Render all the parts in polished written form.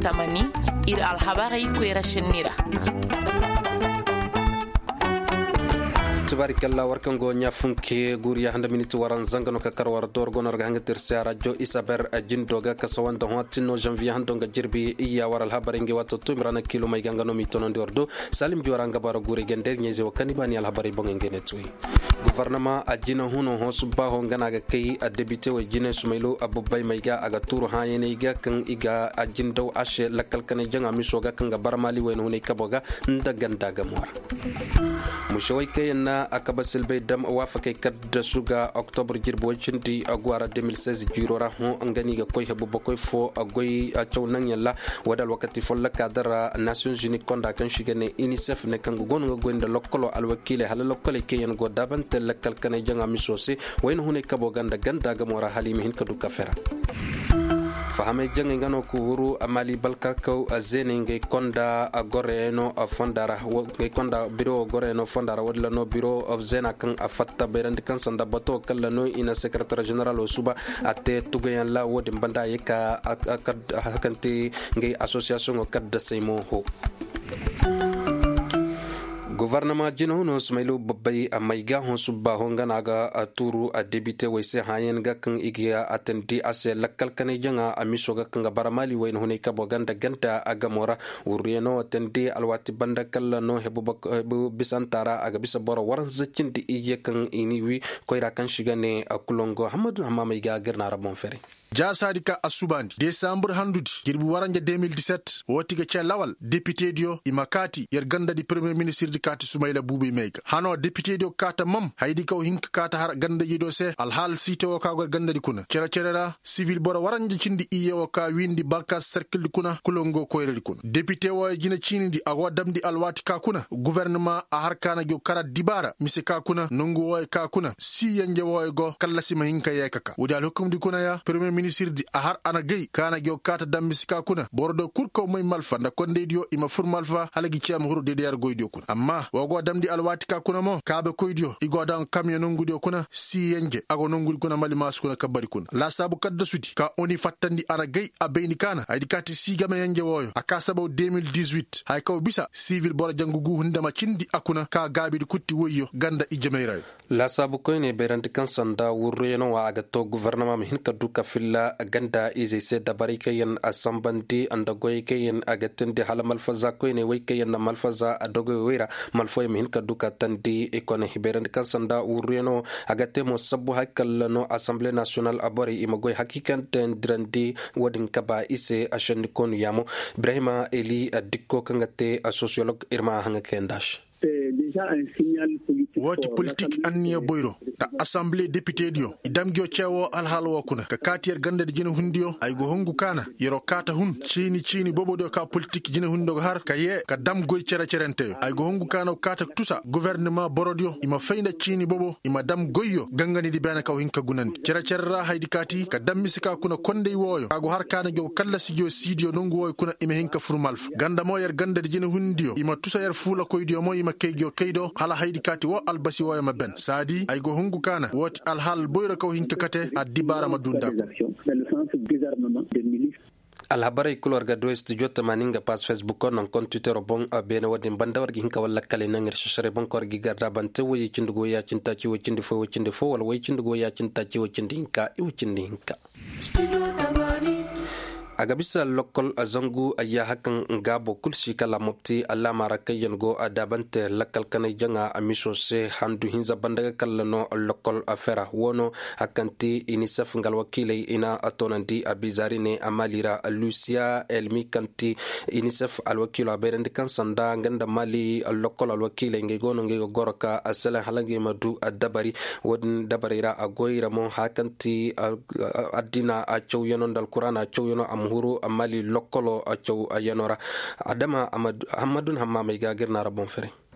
tamani ir alhabari kwera shinira tabarikalla warkan go nyafunke guriya 100 minutes waran zangano ka karwar dor gonar ga hangatir sa radio isaber ajindoga ka sawanda hotino janvier handonga jirbi iya waral habaringe wato tumirana kilo may gangano mitono ndordo salim joranga baro guri gender nyeze wakani bani al habari bonge netui gouvernement ajina huno hosuba hongana ga kai a député wa jine sumailo abubay mayga aga turu hayene ga kan iga ajindo ashe lakal kan janga misoga kan ga barmali wayno ne kaboga ndaganda ga mor mushawai kayna akaba silbay dam wafake kadda suga octobre jirbo cinti agwara 2016 jirora ho ngani ga koy hebo bokoy fo agoy chawnan yalla wadal wakati fo lakadara nations unies konda kan shigane unicef ne kan gon nga gonda lokolo alwakile hala lokole kayen go daban tel kalkane janga misose wayno hune kabo ganda ga mora halimi hin kadu kafera fahame jangi ngano ko wuru amali balkar ko azene ngay konda agoreno fondara ngay konda biro goreno fondara wadla no bureau of zena kan afatta berandi kan sanda bato kala no ina secretary general o suba ate tugayan la wodi banda yeka hakanti ngay association o kadda saymo ho gouvernement jino no smailo babay amayga hon subba hongana ga aturu a député wayse hayen ga kan igiya atendi ase lakkal kane janga amiso ga kan baramali wayn hone kabo ganda ganta agamora uriyeno atendi alwati banda kala no hebu bisantara aga bisa boro waran zacindi iye kan iniwi koyra kan shigane akulongo hamadu hamamayga garna rabon fere jasadika asubandi décembre handudi girbi waranja 2017 wotiga ce lawal député dio imakati yer ganda di premier ministre di kati sumayla bubi meyga hano député dio kata mam haydi kaw hinka kata har ganda jido se alhal site o kagol ganda di kuna cerera civil bora waranja cindi iye o ka windi balka cercle di kuna kulongo koyre di kuna député o jina cini di agwa damdi alwati ka kuna gouvernement a har kana gyo kara dibara mise ka kuna nongo wo ka kuna si yanje wo go kala sima hinka yekaka wudal hukum di kuna ya premier ministre di ahar anagay kana gyo kata dambisika kuna bordo kurko moy malfa nda konde dio ima fur malfa halagi ciam huru de der goydio kuna amma wogo damdi alwati ka kuna mo kabe koydio igo dan camion ngudio kuna si yenje ago nongul kuna mali mas kuna kabari kuna la sabu kadda sudi ka oni fattandi anagay abeyni kana aydi kati si game yenje woyo akasa baw 2018 hay kaw bisa civil bora jangugu hundama cindi akuna ka gabi di kutti woyyo ganda ijemeyray la sabu koyne berandi kan sanda wurreno wa aga to gouvernement mi hin kaduka filla ganda izi se dabari kayen asambandi andagoy kayen agatende hala malfaza koyne way kayen na malfaza adogo wera malfoy min kaduka tandi ekone hiberandi kan sanda ureno agate mo sabu hakal no assemblée nationale abori imagoy hakikan tendrandi wadin kaba ise ashani konu yamo ibrahima eli adikko kangate sociologue irma hanga kendash woti politique anniya boyro da assemblée député dio idamgyo cewo alhalo kuna ka katier gande de jina hundio ay go hongu kana yero kata hun chini bobo do ka politique jina hundo har ka ye ka dam goy cerente ay go hongu kana kata tusa gouvernement borodio ima feyna chini bobo ima dam goyyo gangani di bana ka hinka gunandi cerra haydi kati ka dam misika kuna konde woyo ka go har kana go kala sijo sidio nongu woy kuna ima hinka furmalf ganda mo yer gande de jina hundio ima tusa yer fula koydio mo ima kaydo hala haydi kati wo albasi wo ma ben sadi ay go hungu kana woti alhal boyra ko hinka kate adibara madunda alhabarai kulwar ga doist jota maninga pas facebook on kon twitter bon bena wadin bandawar gi hinka walla kale nangir shashare bon kor gi garda bante wo yicindugo ya cinta ci wo cindi fo wala wo yicindugo ya cinta ci wo cindi hinka agabisa lokol azangu aya hakan ngabo kulsi kala mopti alla marakayen go adabante lakal kanay janga amiso se handu hinza bandaga kallano lokol afera wono hakanti unicef ngal wakile ina atonandi abizarine amalira lucia elmi kanti unicef alwakilo aberende kan sanda nganda mali lokol alwakile ngegono ngego goroka asala halangi madu adabari wodin dabarira agoyira mo hakanti adina achow yonondal qur'ana achow yono huru amali lokolo achow ayanora adama amadun hamma may gagirna rabon fere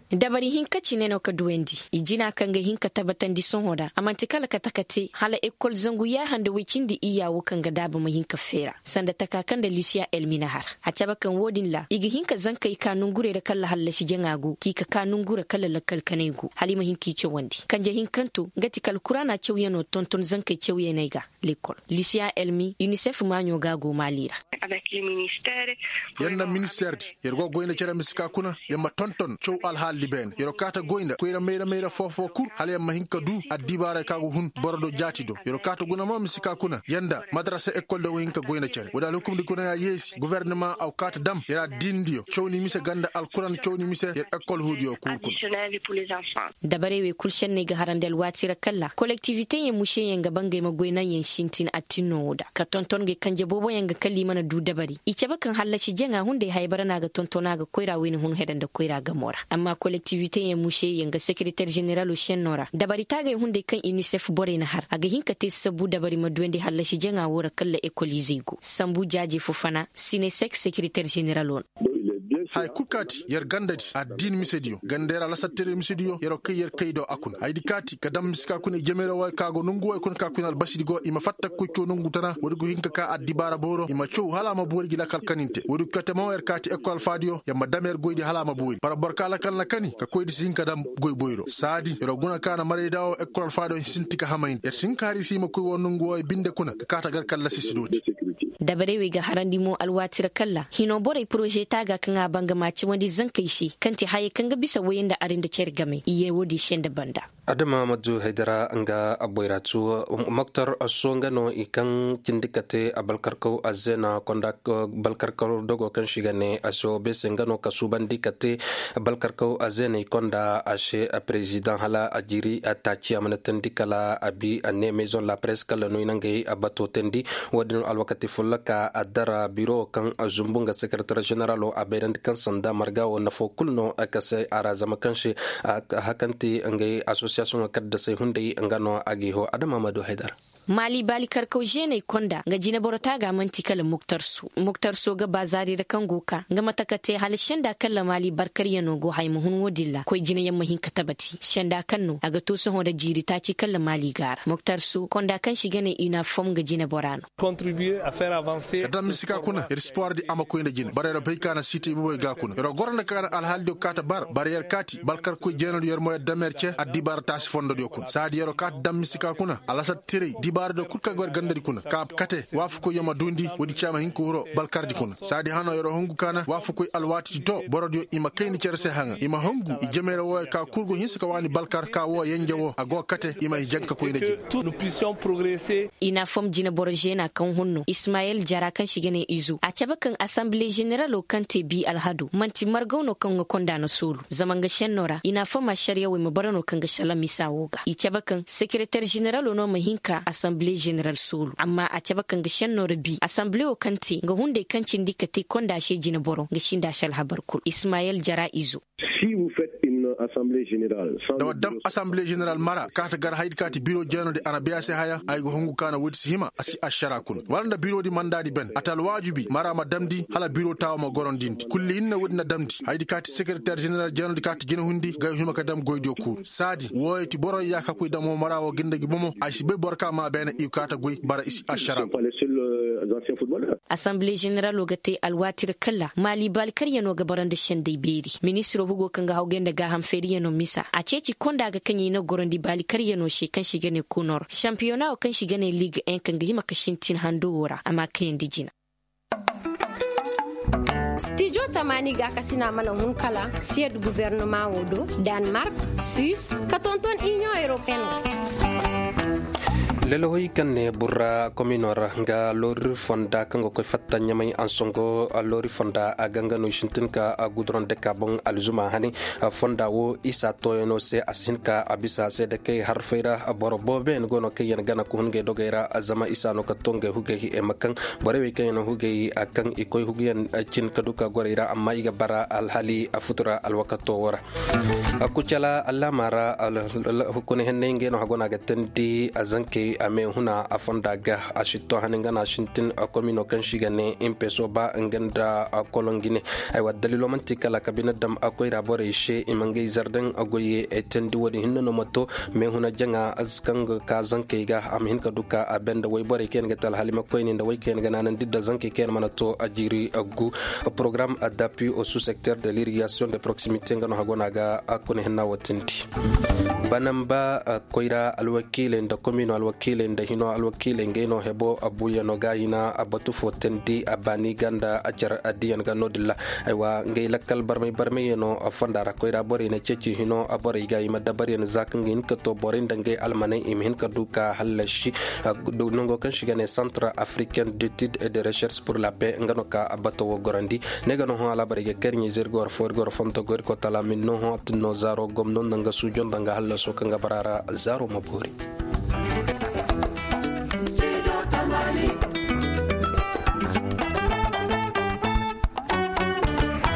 dabari hinka cineno ka duwendi ijina kanga hinka tabatan di son hoda amantikala ka takate hala ekol zangu ya handa wicindi iyawo kanga daba ma hinka fera sanda takakan da Lucia Elminahar a tabakan wodin la igi hinka zanka kanun gure da kalla hallashi jangago kika kanun gure kalla lakal kanegu halima hinki ce wandi kanje hinkanto ngati kal kurana cewyano tonton zanka cewye naiga l'école Lucia Elmi UNICEF manyo gago malira avec les ministères yanda ministère yergo goyna cere misika kuna yamma tonton cew alhaal liben yero kata goyna koyra meira fofo kur hal yamma hinka du addibara kago hun bordo jatido yero kata guna ma misika kuna yanda madrasa école de hinka goyna cere wada lukum di kuna ya yesi gouvernement aw kata dam yera dindio cewni mise ganda alquran cewni mise yer école hudio kur additionnel pour les enfants dabarewe kulshen ne ga harandel watira kalla collectivité ye mushe yanga bangay ma goyna yen shintin atinoda ka tonton ge kanje bobo yanga kalli mana du dabari ice bakan hallaci jenga hunde haybara naga tontona ga koyra wini hun hedan da koyra ga mora amma collectivité ye mushe yanga secrétaire général o Nora dabari taga hunde kan UNICEF bore na har aga hinka te sabu dabari madwende hallaci jenga wora kalla école sambu jaje fufana sinesek secrétaire général on hay kukati yer gandati addin misedio gandera la sattere misedio yero yer kaydo akun haydi kati kadam miska kun jemero way kago nungu way kun ka kunal basidigo ima fatta ko to nungu tana wodi hinka ka addi bara boro ima chow halama borgi la kalkaninte wodi katamo yer kati école fadio yamba damer goydi halama boydi para barkala kan la kani ka koydi sinka dam goy boyro sadi yero guna kana mare dawo école fadio sintika hamain yer sinkari sima ko wonungu way binde kuna ka kata gar kala sisidoti dabarewe ga harandi mo alwatira kalla hino bore projet taga kan banga maci wandi zankai shi kanti haye kanga bisa wayin da arin da cer game iye wodi shenda banda adama madu haidara anga aboiratu maktar asongano ikan cindikate abalkarko azena kondak balkarko dogo kan shigane aso besengano kasubandi kate balkarko azena ikonda ashe president hala ajiri atachi amanatandi kala abi ane maison la presse kala no inange abato tendi wadino alwakati fulaka adara bureau kan azumbunga secrétaire général o aberand kan sanda marga o nafo kulno akase arazama kanshi hakanti ange association kadda sai hunde ngano agiho adama madu haidar mali bali karkau jene konda ga jina borota ga manti kala muktar so ga bazari da kangoka ga matakate hal shenda kala mali barkar yano go hay muhun wodilla ko jina yamma hin katabati shenda kanno aga to so hoda jiri ta ci kala mali gara muktar so konda kan shi gane ina fom ga jina borano contribuer à faire avancer da misika kuna espoir di amako ina jina barera baykana city boy ga kuna ro gorna kana al haldo kata barrière kati balkar ko jeno yor moy damerce addi bar tas fondo do kun sadi ro kat dam misika kuna alasa tire bardo kurka gor gandari kuna ka kate wafu ko yama dundi wodi chama hinko wuro balkardi kuna sadi hano yoro hongu kana wafu ko alwati to borodio ima kayni cerse hanga ima hongu i jemere wo ka kurgo hinska wani balkar ka wo yenjewo ago kate ima janka ko inaji nous puissions progresser ina fom jina borojena kan hunno Ismail Jara kan shigene izu a cabakan assemblée générale kante bi alhadu manti margauno kan konda na sulu zamanga shennora ina foma shari'a we mabarano kan ga shala misawoga i cabakan secrétaire général no mahinka assemblée générale sulu amma a cabakan ga shennora bi assemblée o kante ga hunde kancin dikate konda she jina boro ga shinda shal habarkul Ismail Jara izu si vous faites une assemblée générale da wadam assemblée générale mara kata gar hayd kati bureau jeno de anabia se haya ay go hongu kana wodi hima asi ashara kun walanda bureau di mandadi ben atal wajibi mara ma damdi hala bureau taw mo gorondindi kulli inna wodi na damdi hayd kati secrétaire général jeno de kati jeno hundi gay hima ka dam goydo ku sadi woyti boro ya ka kuy damo mara o gindagi bomo ay si be borka ma ben i kata goy bara isi ashara assemblée générale ogate alwatir kala mali bal karyano gabarande shende beri ministre hugo kanga hawgenda ga hamferiano misa a ceci konda ga kanyi na gorondi bali karyano she kan shigane kunor championnat o kan shigane ligue 1 kanga hima kashintin handora ama kan dijina studio tamani ga kasina mana hunkala sied gouvernement wodo Denmark Suisse katonton union européenne lelo hoy kanne burra kominor nga lori fonda kango koy fatta nyamay ansongo lori fonda aganga no shintinka gudron de kabon alzuma hani fonda wo isa toyno se asinka abisa se de kay harfeira borobo ben gono kay yan gana ko hunge dogera azama isa no katonge huge e makan borewe kay no huge akan ikoy hugen cin kaduka gorira amma iga bara alhali afutura alwakato wara akuchala allamara hukune henne ngeno hagona gatendi azanke bori ame huna afondaga ashito hanengana shintin komino kan shigane impeso ba nganda kolongine ay wadalilo mantika la kabina dam akoira bore she imange zardan agoye etendi wodi hinno moto me huna janga azkang ka zanke ga am hin ka duka abenda way bore ken gatal halima koyni nda way ken gananan didda zanke ken manato ajiri agu programme d'appui au sous-secteur de l'irrigation de proximité ngano hagonaga akone henna wotinti banamba koira alwakile nda komino alwakile nda hino alwakile ngeno hebo abuya no gayina abatu fotendi abani ganda ajar adiyan gano dilla aywa ngay lakkal barmay no afandara koira bori ne ceci hino abori gayi madabari ne zakngin kato bori ndange almane imhin kaduka halashi do nongo kan shigane centre africain d'études et de recherche pour la paix ngano ka abato gorandi negano ho ala bari kerni zergor forgor fonto gor ko tala min no ho tinno zaro gomno nanga sujon danga halla so kanga barara zaro maburi